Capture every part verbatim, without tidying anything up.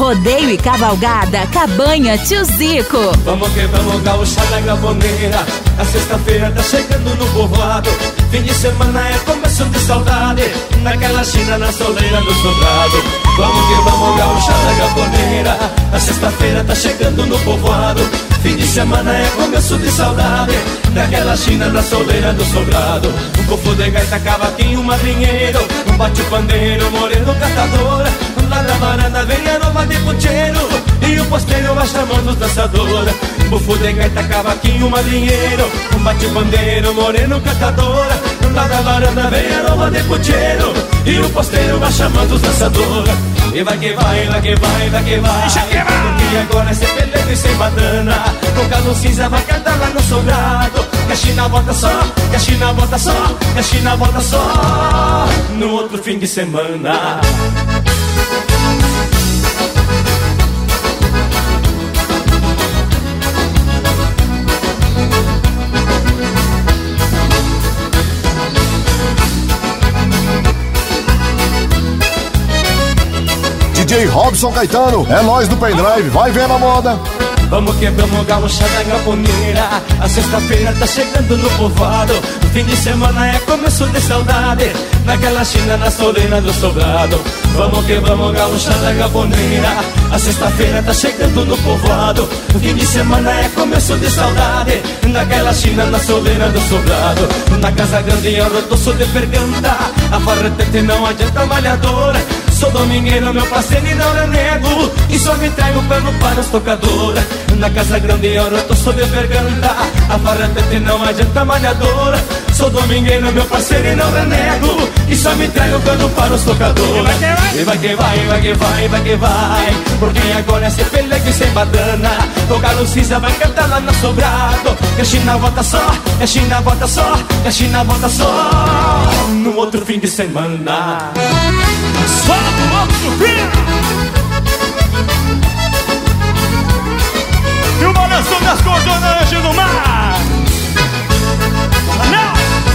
Rodeio e cavalgada, Cabanha Tio Zico. Vamos que vamos, gauchada gaboneira. A sexta-feira tá chegando no povoado. Fim de semana é começo de saudade, naquela China na soleira do sobrado. Vamos que vamos, gauchada gaboneira. A sexta-feira tá chegando no povoado. Fim de semana é começo de saudade, naquela China na soleira do sobrado. Um cofo de gaita, cavaquinho, madrinheiro, um bate pandeiro, moreno, catadora. Lá da varanda vem aroma de pucheiro e o posteiro vai chamando os dançadora. Um bufo de gaita, cavaquinho, madrinheiro, um bate pandeiro, moreno, catadora. Lá da varanda vem aroma de pucheiro e o posteiro vai chamando os dançadora. E vai que vai, vai que vai, vai que vai, porque agora é sem pelego e sem badana. Com calo cinza vai cantar lá no sobrado. Que a China volta só, que a China volta só, que a China volta só no outro fim de semana. D J Robson Caetano, é nós do pendrive, vai vendo a moda. Vamos que vamos, gauchada gaboneira. A sexta-feira tá chegando no povoado. O fim de semana é começo de saudade, naquela China na soleira do sobrado. Vamos que vamos, gauchada gaboneira. A sexta-feira tá chegando no povoado. O fim de semana é começo de saudade, naquela China na soleira do sobrado. Na casa grande eu rotoço de pergunta, a farretete não adianta malhadora. Sou domingueiro, meu parceiro, e não renego, e só me entrego pelo para os tocadora. Na casa grande eu tô sou de verganta, a farretete não adianta malhadora. Sou domingueiro, meu parceiro, e não renego, e só me entrego pelo para os tocadora. E vai que vai, vai que vai, vai que vai, porque agora é sem pelego e sem badana. O galo cinza vai cantar lá no sobrado. Que a China volta só, que a China volta só, que a China volta só no outro fim de semana. Só no outro fim. E o balanço das cordonas do mar. Anel.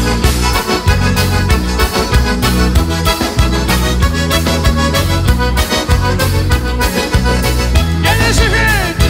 E é desse jeito.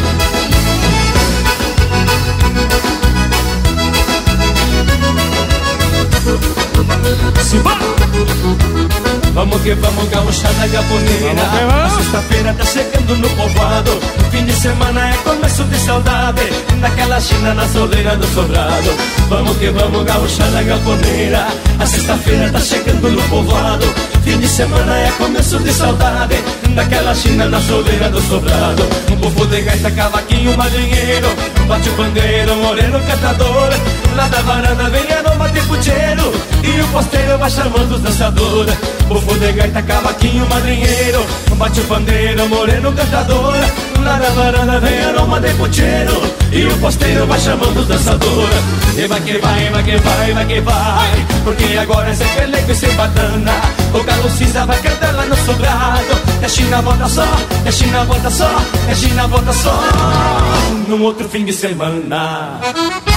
Simbora. Vamos que vamos, gauchada gaboneira. A sexta-feira tá chegando no povoado. Fim de semana é começo de saudade, naquela China na soleira do sobrado. Vamos que vamos, gauchada gaboneira. A sexta-feira tá chegando no povoado. Fim de semana é começo de saudade, naquela China na soleira do sobrado. Um povo de gaita, cavaquinho, madrinheiro, bate o pandeiro, moreno, catador. Lá da varanda vem aroma de pucheiro e o posteiro vai chamando os dançadores. Bufo de gaita, cavaquinho, madrinheiro, bate o pandeiro, moreno, cantador. Lá da varanda vem aroma de pucheiro e o posteiro vai chamando os dançadores. E vai que vai, vai que vai, vai que vai, porque agora é sem pelego e sem badana. O galo cinza vai cantar lá no sobrado. Que a China volta só, que a China volta só, que a China volta só no outro fim de semana.